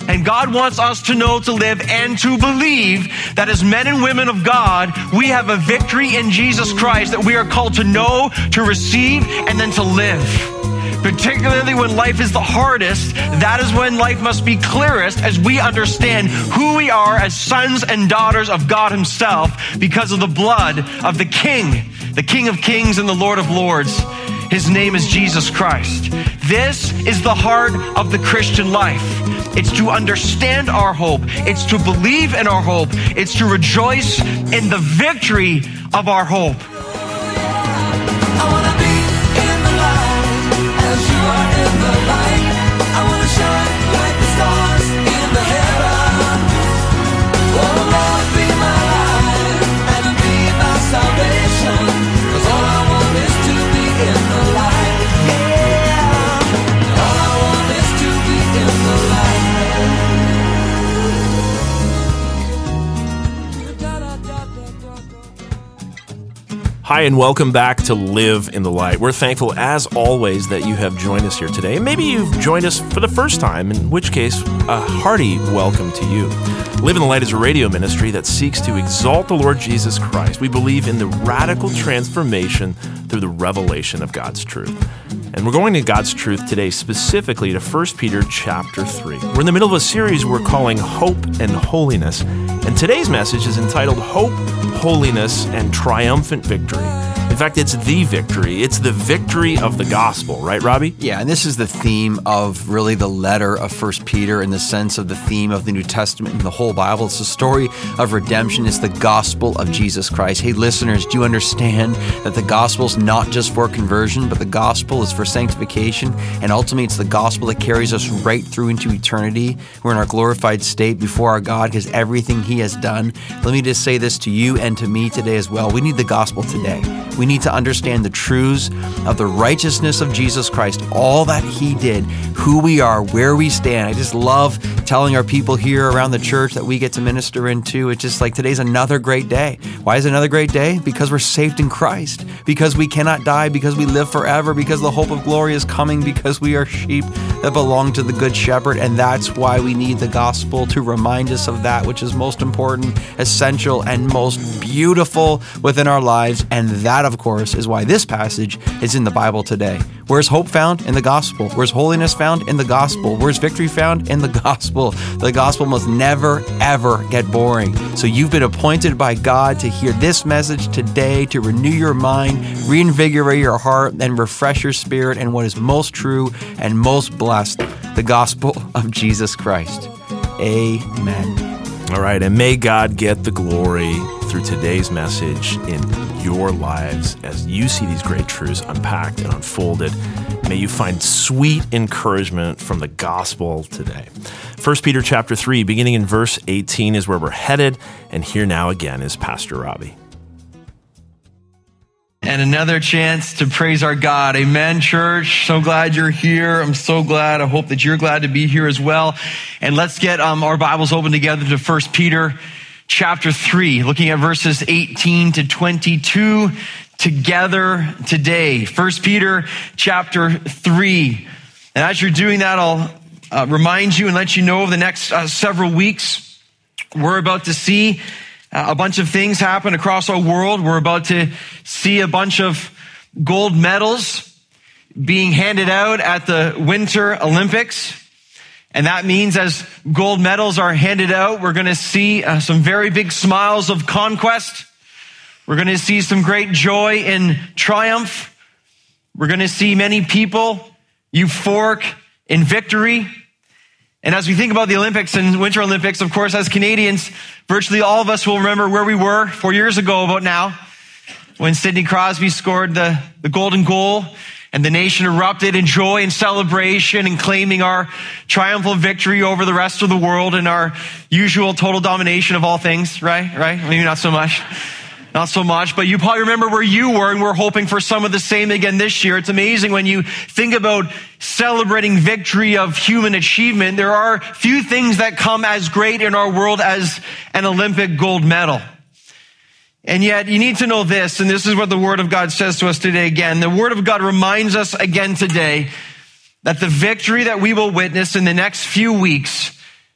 And God wants us to know, to live, and to believe that as men and women of God, we have a victory in Jesus Christ that we are called to know, to receive, and then to live. Particularly when life is the hardest, that is when life must be clearest as we understand who we are as sons and daughters of God himself because of the blood of the King of Kings and the Lord of Lords. His name is Jesus Christ. This is the heart of the Christian life. It's to understand our hope. It's to believe in our hope. It's to rejoice in the victory of our hope. I want to be in the light as you are in the light. I want to shine like the stars in the heavens. Oh Lord, be my light and be my salvation. 'Cause all I want is to be in the light. Yeah. All I want is to be in the light. Hi, and welcome back to Live in the Light. We're thankful, as always, that you have joined us here today. Maybe you've joined us for the first time, in which case, a hearty welcome to you. Live in the Light is a radio ministry that seeks to exalt the Lord Jesus Christ. We believe in the radical transformation through the revelation of God's truth. And we're going to God's truth today, specifically to 1 Peter chapter 3. We're in the middle of a series we're calling Hope and Holiness. And today's message is entitled Hope, Holiness, and Triumphant Victory. In fact, it's the victory. It's the victory of the gospel, right, Robbie? Yeah, and this is the theme of really the letter of 1 Peter in the sense of the theme of the New Testament and the whole Bible. It's the story of redemption. It's the gospel of Jesus Christ. Hey, listeners, do you understand that the gospel is not just for conversion, but the gospel is for sanctification, and ultimately it's the gospel that carries us right through into eternity. We're in our glorified state before our God because everything He has done. Let me just say this to you and to me today as well. We need the gospel today. We need to understand the truths of the righteousness of Jesus Christ, all that He did, who we are, where we stand. I just love telling our people here around the church that we get to minister into. It's just like today's another great day. Why is it another great day? Because we're saved in Christ, because we cannot die, because we live forever, because the hope of glory is coming, because we are sheep that belong to the Good Shepherd. And that's why we need the gospel to remind us of that which is most important, essential, and most beautiful within our lives. And that, of course, is why this passage is in the Bible today. Where's hope found? In the gospel. Where's holiness found? In the gospel. Where's victory found? In the gospel. The gospel must never, ever get boring. So you've been appointed by God to hear this message today, to renew your mind, reinvigorate your heart, and refresh your spirit in what is most true and most blessed, the gospel of Jesus Christ. Amen. All right, and may God get the glory through today's message in your lives as you see these great truths unpacked and unfolded. May you find sweet encouragement from the gospel today. 1 Peter chapter 3, beginning in verse 18 is where we're headed, and here now again is Pastor Robbie. And another chance to praise our God. Amen, church. So glad you're here. I'm so glad. I hope that you're glad to be here as well. And let's get our Bibles open together to 1 Peter chapter 3, looking at verses 18 to 22 together today. 1 Peter chapter 3. And as you're doing that, I'll remind you and let you know over the next several weeks, we're about to see a bunch of things happen across our world. We're about to see a bunch of gold medals being handed out at the Winter Olympics. And that means as gold medals are handed out, we're going to see some very big smiles of conquest. We're going to see some great joy in triumph. We're going to see many people euphoric in victory. And as we think about the Olympics and Winter Olympics, of course, as Canadians, virtually all of us will remember where we were 4 years ago about now, when Sidney Crosby scored the golden goal and the nation erupted in joy and celebration and claiming our triumphal victory over the rest of the world and our usual total domination of all things, right? Maybe not so much. Not so much, but you probably remember where you were, and we're hoping for some of the same again this year. It's amazing when you think about celebrating victory of human achievement. There are few things that come as great in our world as an Olympic gold medal. And yet you need to know this, and this is what the Word of God says to us today again. The Word of God reminds us again today that the victory that we will witness in the next few weeks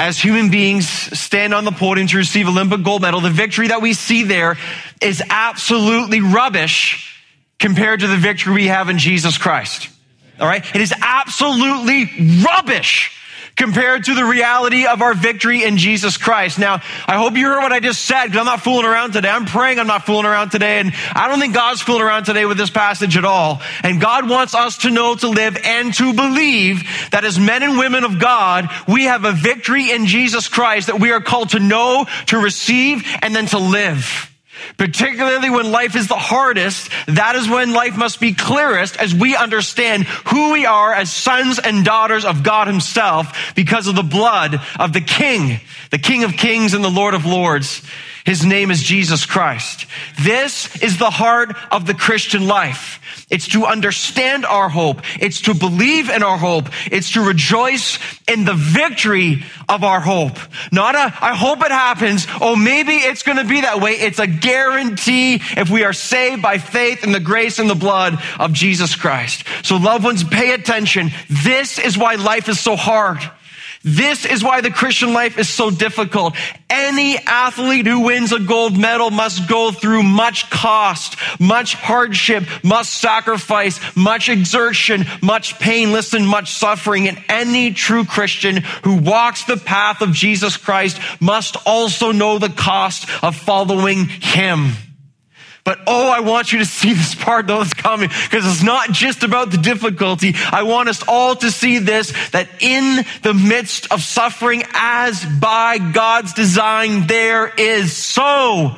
as human beings stand on the podium to receive Olympic gold medal, the victory that we see there is absolutely rubbish compared to the victory we have in Jesus Christ. All right? It is absolutely rubbish compared to the reality of our victory in Jesus Christ. Now, I hope you heard what I just said, because I'm not fooling around today. I'm praying I'm not fooling around today, and I don't think God's fooling around today with this passage at all. And God wants us to know, to live, and to believe that as men and women of God, we have a victory in Jesus Christ that we are called to know, to receive, and then to live. Particularly when life is the hardest, that is when life must be clearest as we understand who we are as sons and daughters of God himself because of the blood of the King of Kings and the Lord of Lords. His name is Jesus Christ. This is the heart of the Christian life. It's to understand our hope. It's to believe in our hope. It's to rejoice in the victory of our hope. Not I hope it happens. Oh, maybe it's going to be that way. It's a guarantee if we are saved by faith in the grace and the blood of Jesus Christ. So loved ones, pay attention. This is why life is so hard. This is why the Christian life is so difficult. Any athlete who wins a gold medal must go through much cost, much hardship, much sacrifice, much exertion, much pain, listen, much suffering. And any true Christian who walks the path of Jesus Christ must also know the cost of following him. But I want you to see this part though that's coming, because it's not just about the difficulty. I want us all to see this, that in the midst of suffering, as by God's design, there is so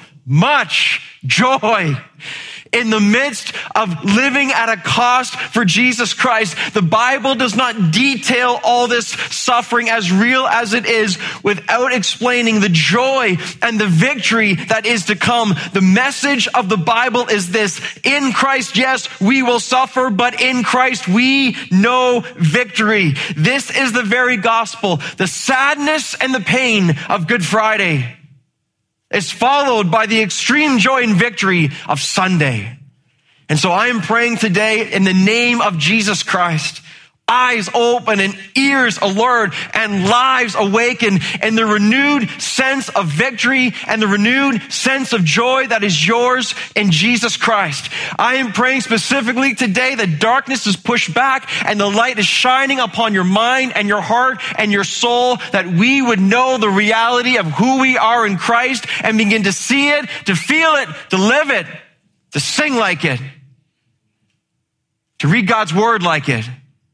much joy. In the midst of living at a cost for Jesus Christ, the Bible does not detail all this suffering as real as it is without explaining the joy and the victory that is to come. The message of the Bible is this: in Christ, yes, we will suffer, but in Christ we know victory. This is the very gospel. The sadness and the pain of Good Friday is followed by the extreme joy and victory of Sunday. And so I am praying today in the name of Jesus Christ, eyes open and ears alert and lives awakened, and the renewed sense of victory and the renewed sense of joy that is yours in Jesus Christ. I am praying specifically today that darkness is pushed back and the light is shining upon your mind and your heart and your soul, that we would know the reality of who we are in Christ and begin to see it, to feel it, to live it, to sing like it, to read God's word like it.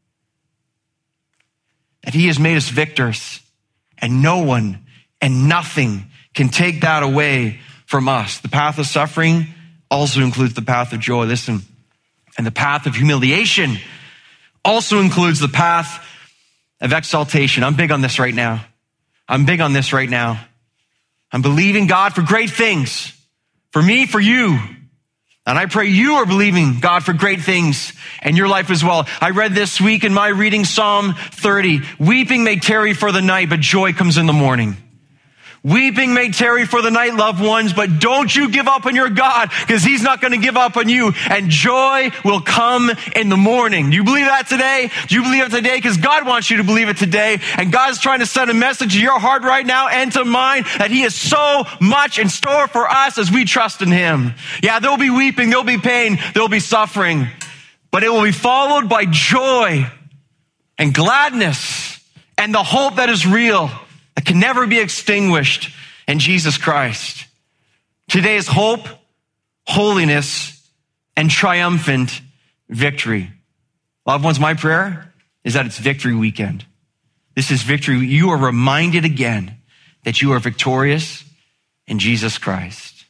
That he has made us victors, and no one and nothing can take that away from us. The path of suffering also includes the path of joy. Listen, and the path of humiliation also includes the path of exaltation. I'm big on this right now. I'm believing God for great things, for me, for you. And I pray you are believing God for great things in your life as well. I read this week in my reading Psalm 30, weeping may tarry for the night, but joy comes in the morning. Weeping may tarry for the night, loved ones, but don't you give up on your God, because he's not going to give up on you, and joy will come in the morning. Do you believe that today? Do you believe it today? Because God wants you to believe it today, and God's trying to send a message to your heart right now and to mine that he has so much in store for us as we trust in him. Yeah, there'll be weeping, there'll be pain, there'll be suffering, but it will be followed by joy and gladness and the hope that is real, that can never be extinguished in Jesus Christ. Today is hope, holiness, and triumphant victory. Loved ones, my prayer is that it's victory weekend. This is victory. You are reminded again that you are victorious in Jesus Christ.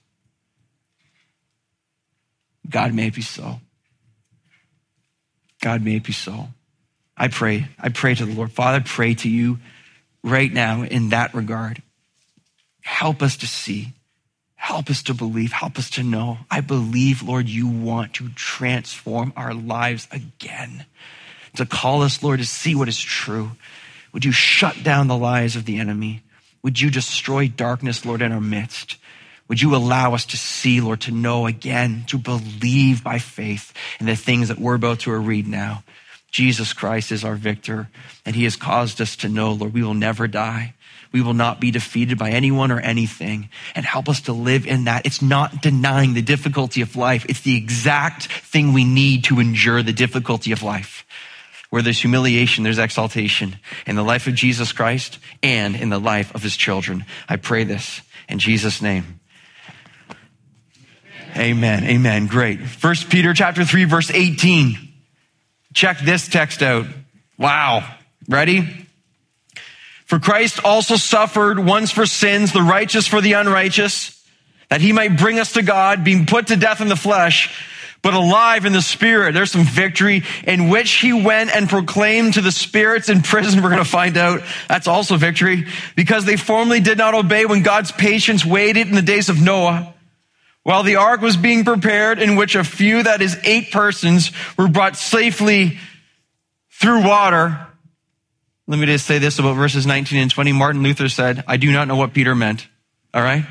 God, may it be so. God, may it be so. I pray to the Lord. Father, I pray to you right now in that regard. Help us to see. Help us to believe. Help us to know. I believe, Lord, you want to transform our lives again. To call us, Lord, to see what is true. Would you shut down the lies of the enemy? Would you destroy darkness, Lord, in our midst? Would you allow us to see, Lord, to know again, to believe by faith in the things that we're about to read now? Jesus Christ is our victor, and he has caused us to know, Lord, we will never die. We will not be defeated by anyone or anything, and help us to live in that. It's not denying the difficulty of life. It's the exact thing we need to endure the difficulty of life. Where there's humiliation, there's exaltation in the life of Jesus Christ and in the life of his children. I pray this in Jesus' name. Amen. Amen. Great. 1 Peter chapter 3, verse 18. Check this text out. Wow. Ready? For Christ also suffered once for sins, the righteous for the unrighteous, that he might bring us to God, being put to death in the flesh, but alive in the spirit. There's some victory, in which he went and proclaimed to the spirits in prison. We're going to find out that's also victory, because they formerly did not obey when God's patience waited in the days of Noah, while the ark was being prepared, in which a few, that is 8 persons, were brought safely through water. Let me just say this about verses 19 and 20. Martin Luther said, I do not know what Peter meant. All right?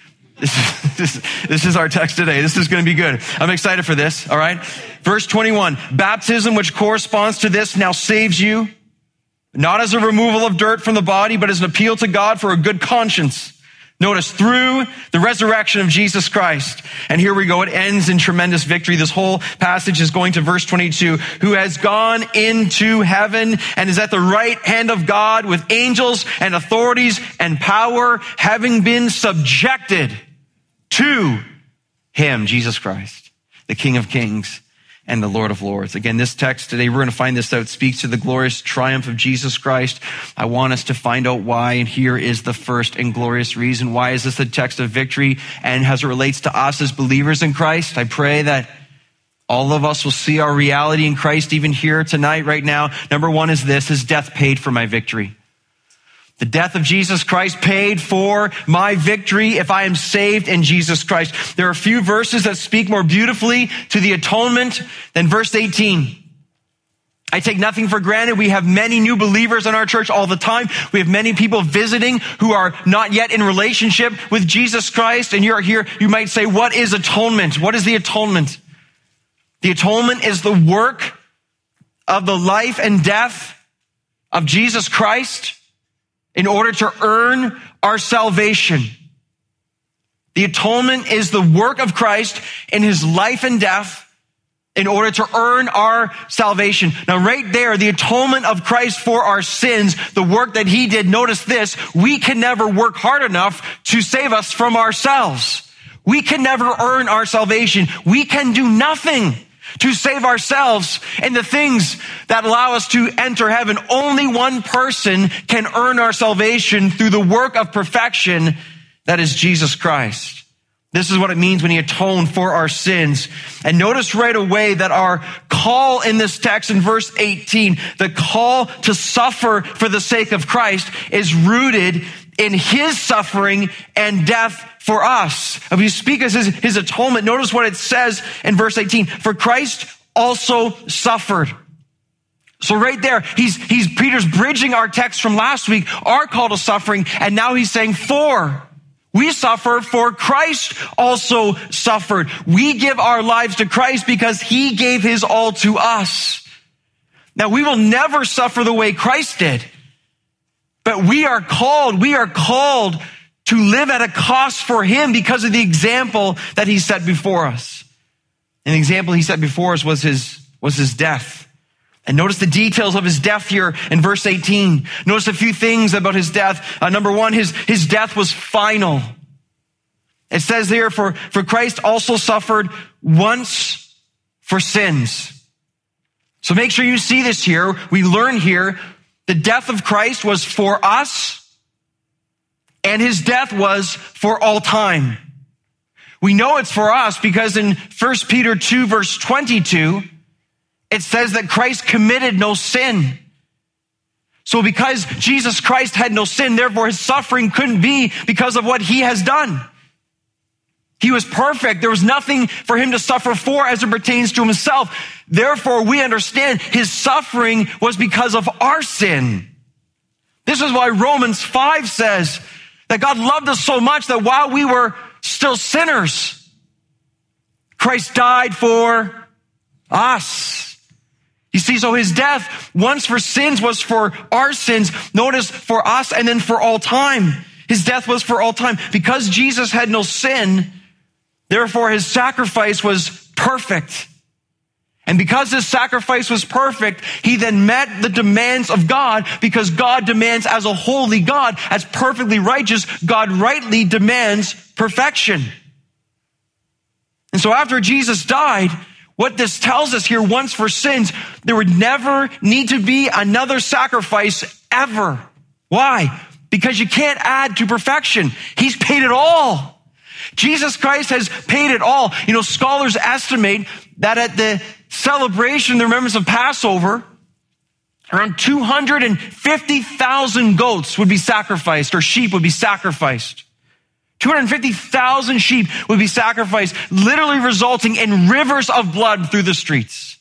This is our text today. This is going to be good. I'm excited for this. All right? Verse 21, baptism, which corresponds to this, now saves you, not as a removal of dirt from the body, but as an appeal to God for a good conscience. Notice, through the resurrection of Jesus Christ. And here we go. It ends in tremendous victory. This whole passage is going to verse 22. Who has gone into heaven and is at the right hand of God with angels and authorities and power, having been subjected to him, Jesus Christ, the King of Kings and the Lord of Lords. Again, this text today, we're going to find this out, speaks to the glorious triumph of Jesus Christ. I want us to find out why, and here is the first and glorious reason. Why is this a text of victory? And as it relates to us as believers in Christ, I pray that all of us will see our reality in Christ even here tonight, right now. Number one is this: his death paid for my victory. The death of Jesus Christ paid for my victory if I am saved in Jesus Christ. There are a few verses that speak more beautifully to the atonement than verse 18. I take nothing for granted. We have many new believers in our church all the time. We have many people visiting who are not yet in relationship with Jesus Christ. And you're here, you might say, what is atonement? What is the atonement? The atonement is the work of the life and death of Jesus Christ in order to earn our salvation. The atonement is the work of Christ in his life and death in order to earn our salvation. Now, right there, the atonement of Christ for our sins, the work that he did, notice this: we can never work hard enough to save us from ourselves. We can never earn our salvation. We can do nothing to save ourselves and the things that allow us to enter heaven. Only one person can earn our salvation through the work of perfection, that is Jesus Christ. This is what it means when he atoned for our sins. And notice right away that our call in this text in verse 18, the call to suffer for the sake of Christ, is rooted in his suffering and death for us. If you speak as his atonement, notice what it says in verse 18. For Christ also suffered. So right there, Peter's bridging our text from last week, our call to suffering, and now he's saying for. We suffer, for Christ also suffered. We give our lives to Christ because he gave his all to us. Now, we will never suffer the way Christ did, but we are called to live at a cost for him because of the example that he set before us. And the example he set before us was his death. And notice the details of his death here in verse 18. Notice a few things about his death. Number one, his death was final. It says here, for Christ also suffered once for sins. So make sure you see this here. We learn here the death of Christ was for us, and his death was for all time. We know it's for us because in 1 Peter 2, verse 22, it says that Christ committed no sin. So because Jesus Christ had no sin, therefore his suffering couldn't be because of what he has done. He was perfect. There was nothing for him to suffer for as it pertains to himself. Therefore, we understand his suffering was because of our sin. This is why Romans 5 says that God loved us so much that while we were still sinners, Christ died for us. You see, so his death once for sins was for our sins. Notice for us and then for all time. His death was for all time. Because Jesus had no sin, therefore his sacrifice was perfect. And because his sacrifice was perfect, he then met the demands of God, because God demands, as a holy God, as perfectly righteous, God rightly demands perfection. And so after Jesus died, what this tells us here, once for sins, there would never need to be another sacrifice ever. Why? Because you can't add to perfection. He's paid it all. Jesus Christ has paid it all. You know, scholars estimate that at the celebration, the remembrance of Passover, around 250,000 goats would be sacrificed, or sheep would be sacrificed. 250,000 sheep would be sacrificed, literally resulting in rivers of blood through the streets.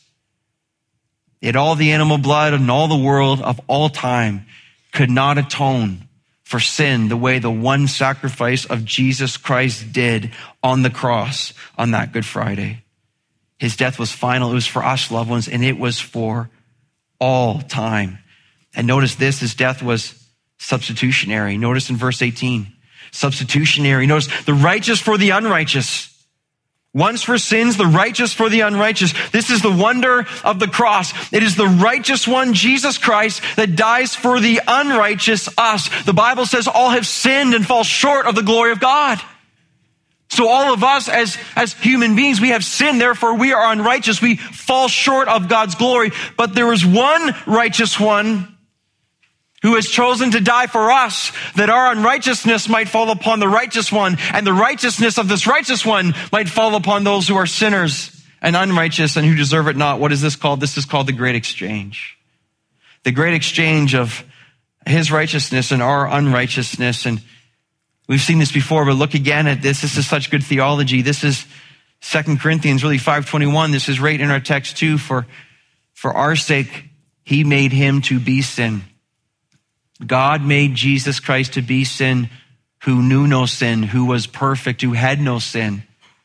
Yet all the animal blood in all the world of all time could not atone for sin the way the one sacrifice of Jesus Christ did on the cross on that Good Friday. His death was final. It was for us, loved ones, and it was for all time. And notice this, his death was substitutionary. Notice in verse 18, substitutionary. Notice the righteous for the unrighteous. Once for sins, the righteous for the unrighteous. This is the wonder of the cross. It is the righteous one, Jesus Christ, that dies for the unrighteous, us. The Bible says all have sinned and fall short of the glory of God. So all of us as human beings, we have sinned, therefore we are unrighteous. We fall short of God's glory. But there is one righteous one who has chosen to die for us, that our unrighteousness might fall upon the righteous one, and the righteousness of this righteous one might fall upon those who are sinners and unrighteous and who deserve it not. What is this called? This is called the great exchange. The great exchange of his righteousness and our unrighteousness. And we've seen this before, but look again at this. This is such good theology. This is 2 Corinthians, really 5:21. This is right in our text too. For our sake, he made him to be sin. God made Jesus Christ to be sin, who knew no sin, who was perfect, who had no sin.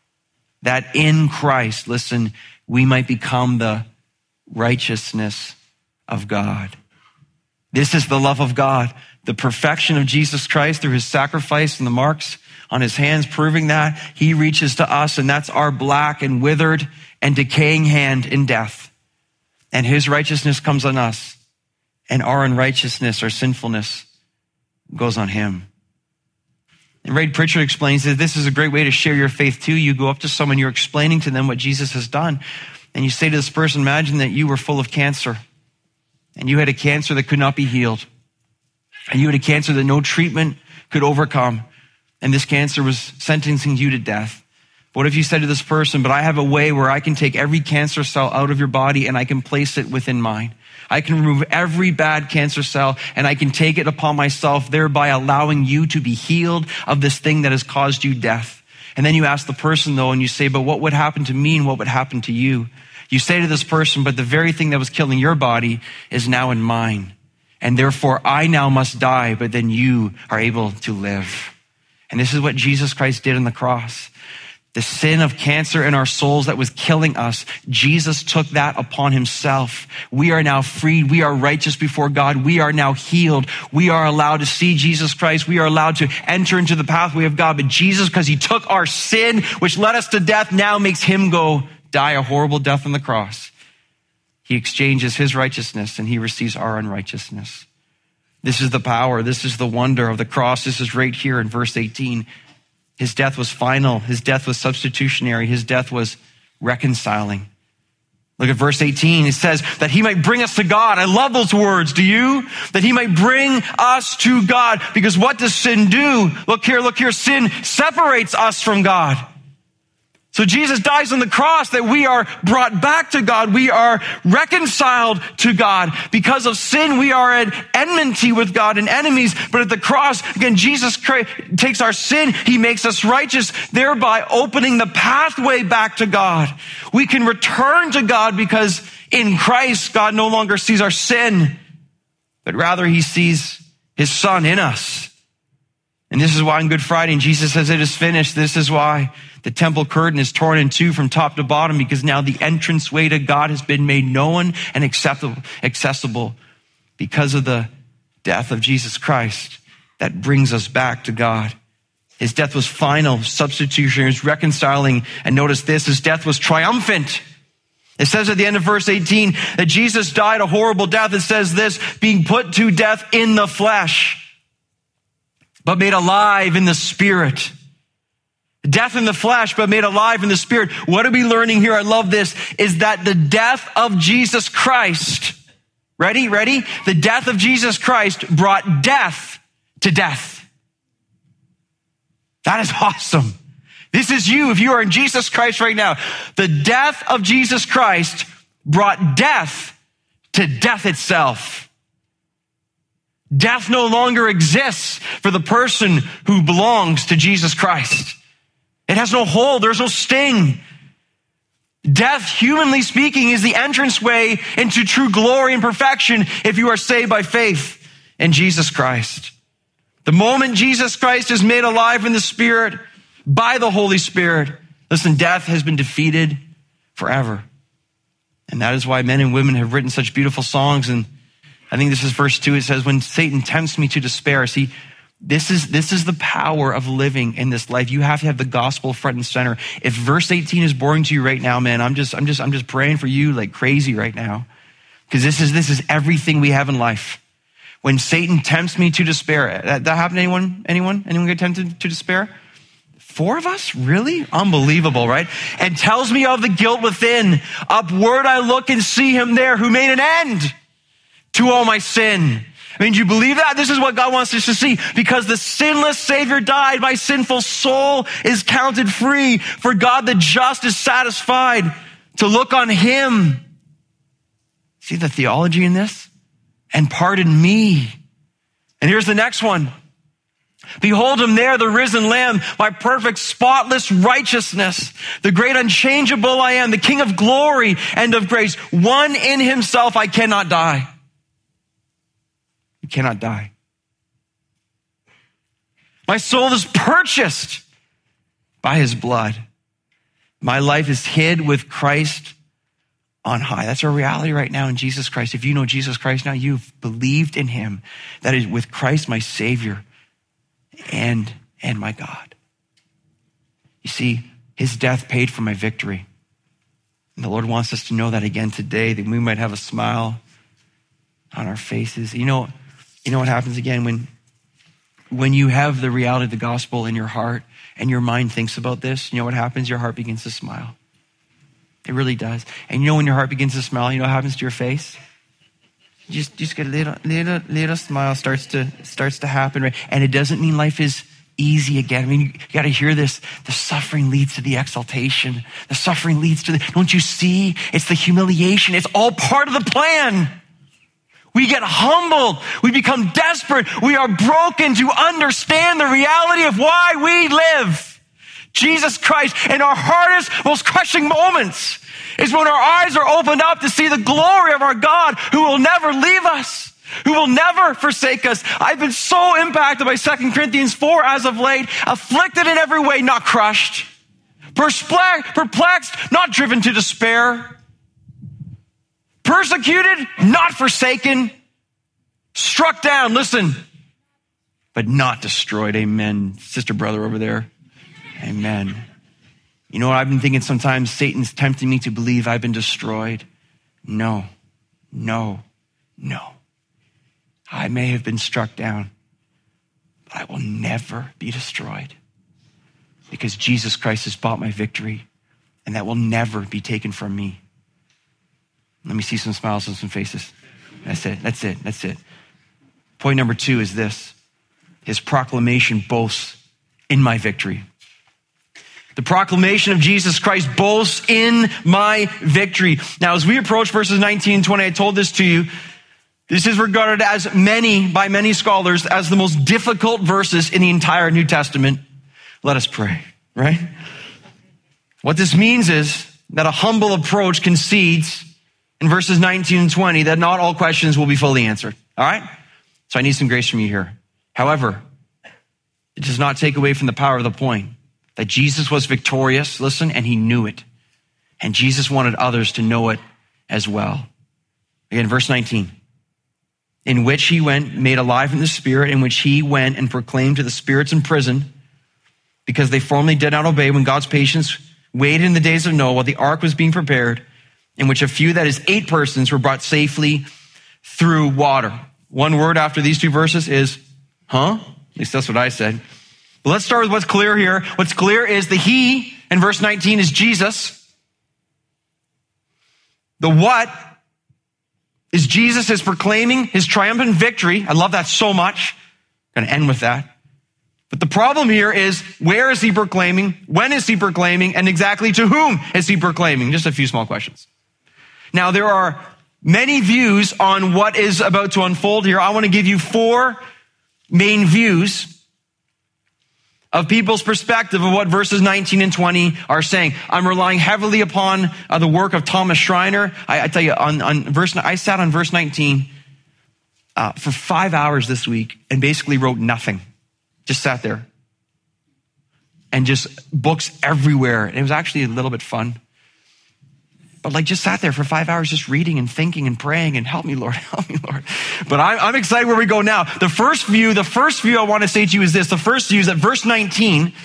That in Christ, listen, we might become the righteousness of God. This is the love of God. The perfection of Jesus Christ through his sacrifice and the marks on his hands, proving that he reaches to us, and that's our black and withered and decaying hand in death. And his righteousness comes on us, and our unrighteousness, our sinfulness, goes on him. And Ray Pritchard explains that this is a great way to share your faith too. You go up to someone, you're explaining to them what Jesus has done, and you say to this person, imagine that you were full of cancer, and you had a cancer that could not be healed. And you had a cancer that no treatment could overcome. And this cancer was sentencing you to death. But what if you said to this person, but I have a way where I can take every cancer cell out of your body and I can place it within mine. I can remove every bad cancer cell and I can take it upon myself, thereby allowing you to be healed of this thing that has caused you death. And then you ask the person though, and you say, but what would happen to me and what would happen to you? You say to this person, but the very thing that was killing your body is now in mine. And therefore I now must die, but then you are able to live. And this is what Jesus Christ did on the cross. The sin of cancer in our souls that was killing us, Jesus took that upon himself. We are now freed. We are righteous before God. We are now healed. We are allowed to see Jesus Christ. We are allowed to enter into the pathway of God. But Jesus, because he took our sin, which led us to death, now makes him go die a horrible death on the cross. He exchanges his righteousness and he receives our unrighteousness. This is the power. This is the wonder of the cross. This is right here in verse 18. His death was final. His death was substitutionary. His death was reconciling. Look at verse 18. It says that he might bring us to God. I love those words. Do you? That he might bring us to God. Because what does sin do? Look here. Sin separates us from God. So Jesus dies on the cross that we are brought back to God. We are reconciled to God. Because of sin, we are at enmity with God and enemies. But at the cross, again, Jesus takes our sin. He makes us righteous, thereby opening the pathway back to God. We can return to God because in Christ, God no longer sees our sin, but rather he sees his Son in us. And this is why on Good Friday, and Jesus says it is finished. This is why the temple curtain is torn in two from top to bottom, because now the entranceway to God has been made known and accessible because of the death of Jesus Christ that brings us back to God. His death was final, substitutionary, it was reconciling. And notice this, his death was triumphant. It says at the end of verse 18 that Jesus died a horrible death. It says this, being put to death in the flesh, but made alive in the spirit. Death in the flesh, but made alive in the spirit. What are we learning here? I love this, is that the death of Jesus Christ, ready? The death of Jesus Christ brought death to death. That is awesome. This is you, if you are in Jesus Christ right now. The death of Jesus Christ brought death to death itself. Death no longer exists for the person who belongs to Jesus Christ. It has no hold. There's no sting. Death, humanly speaking, is the entranceway into true glory and perfection if you are saved by faith in Jesus Christ. The moment Jesus Christ is made alive in the Spirit by the Holy Spirit, listen, death has been defeated forever. And that is why men and women have written such beautiful songs. And I think this is verse 2. It says, when Satan tempts me to despair. See, this is the power of living in this life. You have to have the gospel front and center. If verse 18 is boring to you right now, man, I'm just praying for you like crazy right now. Because this is everything we have in life. When Satan tempts me to despair. That happened to anyone? Anyone get tempted to despair? 4 of us? Really? Unbelievable, right? And tells me of the guilt within. Upward I look and see him there who made an end to all my sin. I mean, do you believe that? This is what God wants us to see. Because the sinless Savior died, my sinful soul is counted free. For God the just is satisfied to look on him. See the theology in this? And pardon me. And here's the next one. Behold him there, the risen Lamb, my perfect, spotless righteousness, the great unchangeable I am, the King of glory and of grace, one in himself. I cannot die. You cannot die. My soul is purchased by his blood. My life is hid with Christ on high. That's our reality right now in Jesus Christ. If you know Jesus Christ now, you've believed in him. That is with Christ, my Savior and my God. You see, his death paid for my victory. And the Lord wants us to know that again today, that we might have a smile on our faces. You know what happens again when you have the reality of the gospel in your heart and your mind thinks about this, you know what happens? Your heart begins to smile. It really does. And you know when your heart begins to smile, you know what happens to your face? You just get a little smile starts to happen, right? And it doesn't mean life is easy again. I mean, you got to hear this. The suffering leads to the exaltation. The suffering leads to don't you see? It's the humiliation. It's all part of the plan. We get humbled. We become desperate. We are broken to understand the reality of why we live. Jesus Christ, in our hardest, most crushing moments is when our eyes are opened up to see the glory of our God who will never leave us, who will never forsake us. I've been so impacted by 2 Corinthians 4 as of late, afflicted in every way, not crushed, perplexed, not driven to despair, persecuted, not forsaken, struck down, listen, but not destroyed. Amen. Sister, brother over there. Amen. You know what I've been thinking sometimes? Satan's tempting me to believe I've been destroyed. No. I may have been struck down, but I will never be destroyed because Jesus Christ has bought my victory, and that will never be taken from me. Let me see some smiles on some faces. That's it. Point number 2 is this. His proclamation boasts in my victory. The proclamation of Jesus Christ boasts in my victory. Now, as we approach verses 19 and 20, I told this to you. This is regarded by many scholars as the most difficult verses in the entire New Testament. Let us pray, right? What this means is that a humble approach concedes in verses 19 and 20 that not all questions will be fully answered, all right? So I need some grace from you here. However, It does not take away from the power of the point that Jesus was victorious, listen, and he knew it. And Jesus wanted others to know it as well. Again, verse 19. In which he went, made alive in the Spirit, in which he went and proclaimed to the spirits in prison, because they formerly did not obey when God's patience waited in the days of Noah while the ark was being prepared, in which a few, that is 8 persons, were brought safely through water. One word after these 2 verses is, huh? At least that's what I said. But let's start with what's clear here. What's clear is the he in verse 19 is Jesus. The what is Jesus is proclaiming his triumphant victory. I love that so much. I'm going to end with that. But the problem here is, where is he proclaiming? When is he proclaiming? And exactly to whom is he proclaiming? Just a few small questions. Now, there are many views on what is about to unfold here. I want to give you 4 main views of people's perspective of what verses 19 and 20 are saying. I'm relying heavily upon the work of Thomas Schreiner. I tell you, I sat on verse 19 for 5 hours this week and basically wrote nothing. Just sat there. And just books everywhere. And it was actually a little bit fun. But just sat there for 5 hours just reading and thinking and praying and help me, Lord, help me, Lord. But I'm excited where we go now. The first view I want to say to you is this. The first view is that verse 19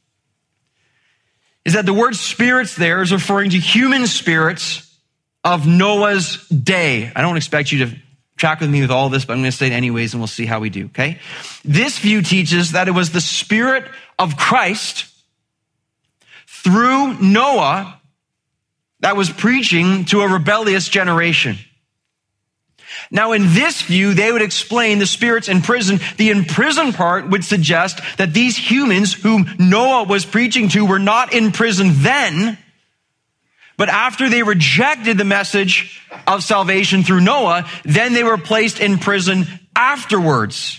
is that the word spirits there is referring to human spirits of Noah's day. I don't expect you to track with me with all this, but I'm going to say it anyways and we'll see how we do, okay? This view teaches that it was the Spirit of Christ through Noah that was preaching to a rebellious generation. Now, in this view, they would explain the spirits in prison. The in prison part would suggest that these humans whom Noah was preaching to were not in prison then, but after they rejected the message of salvation through Noah, then they were placed in prison afterwards.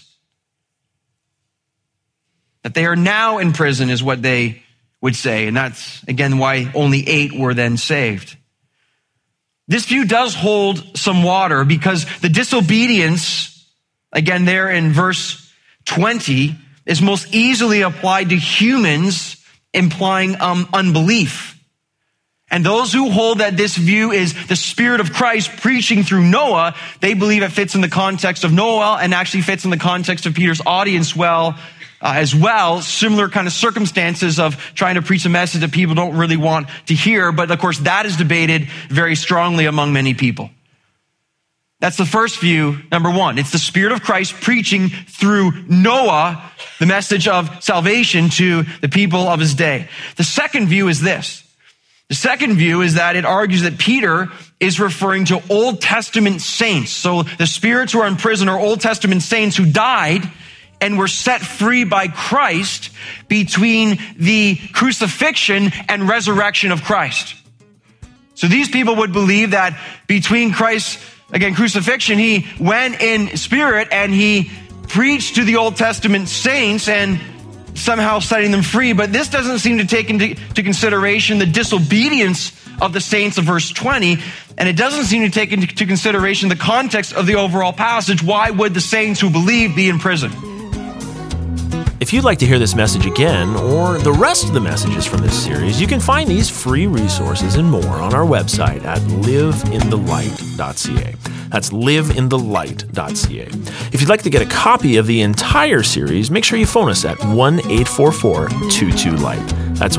That they are now in prison is what they would say. And that's, again, why only 8 were then saved. This view does hold some water because the disobedience, again, there in verse 20, is most easily applied to humans, implying unbelief. And those who hold that this view is the Spirit of Christ preaching through Noah, they believe it fits in the context of Noah and actually fits in the context of Peter's audience as well, similar kind of circumstances of trying to preach a message that people don't really want to hear. But of course, that is debated very strongly among many people. That's the first view, number 1. It's the Spirit of Christ preaching through Noah, the message of salvation to the people of his day. The second view is this. The second view is that it argues that Peter is referring to Old Testament saints. So the spirits who are in prison are Old Testament saints who died and were set free by Christ between the crucifixion and resurrection of Christ. So these people would believe that between Christ's, again, crucifixion, he went in spirit and he preached to the Old Testament saints and somehow setting them free. But this doesn't seem to take into consideration the disobedience of the saints of verse 20. And it doesn't seem to take into consideration the context of the overall passage. Why would the saints who believe be in prison? If you'd like to hear this message again, or the rest of the messages from this series, you can find these free resources and more on our website at liveinthelight.ca. That's liveinthelight.ca. If you'd like to get a copy of the entire series, make sure you phone us at 1-844-22-LIGHT. That's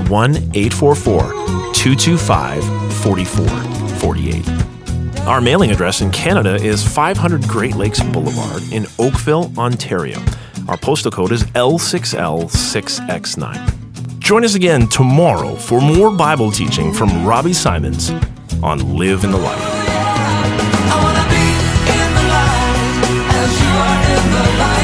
1-844-225-4448. Our mailing address in Canada is 500 Great Lakes Boulevard in Oakville, Ontario. Our postal code is L6L6X9. Join us again tomorrow for more Bible teaching from Robbie Simons on Live in the Light. I wanna be in the light as you are in the light.